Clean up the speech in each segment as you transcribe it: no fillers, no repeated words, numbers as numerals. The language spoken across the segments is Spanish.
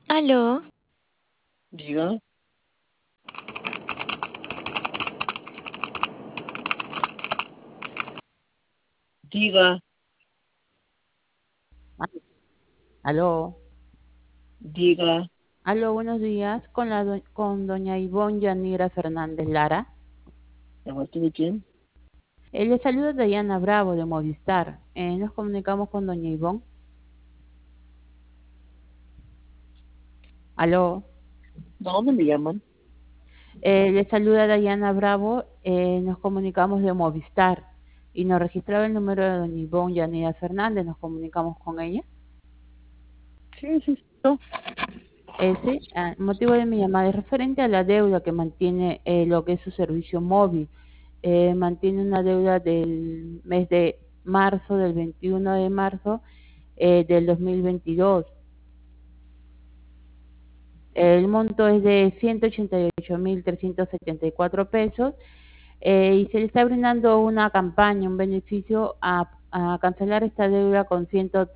Aló, Diga, diga, Ah, Aló, diga, aló, buenos días, con doña Ivonne Yanira Fernández Lara. ¿de parte de quién? Le saluda Dayana Bravo de Movistar. Nos comunicamos con doña Ivonne. Aló, ¿De dónde me llaman? le saluda Dayana Bravo. Nos comunicamos de Movistar y nos registraba el número de doña Ivonne Yanira Fernández. Nos comunicamos con ella. Sí, sí, sí, no. Sí, el motivo de mi llamada es referente a la deuda que mantiene lo que es su servicio móvil. Mantiene una deuda del mes de marzo, del 21 de marzo del 2022. El monto es de 188.374 pesos y se le está brindando una campaña, un beneficio a cancelar esta deuda con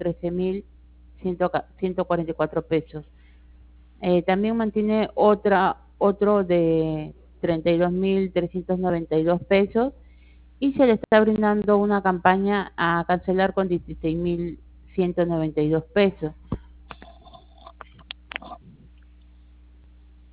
113.144 pesos. También mantiene otro de 32.392 pesos y se le está brindando una campaña a cancelar con 16.192 pesos.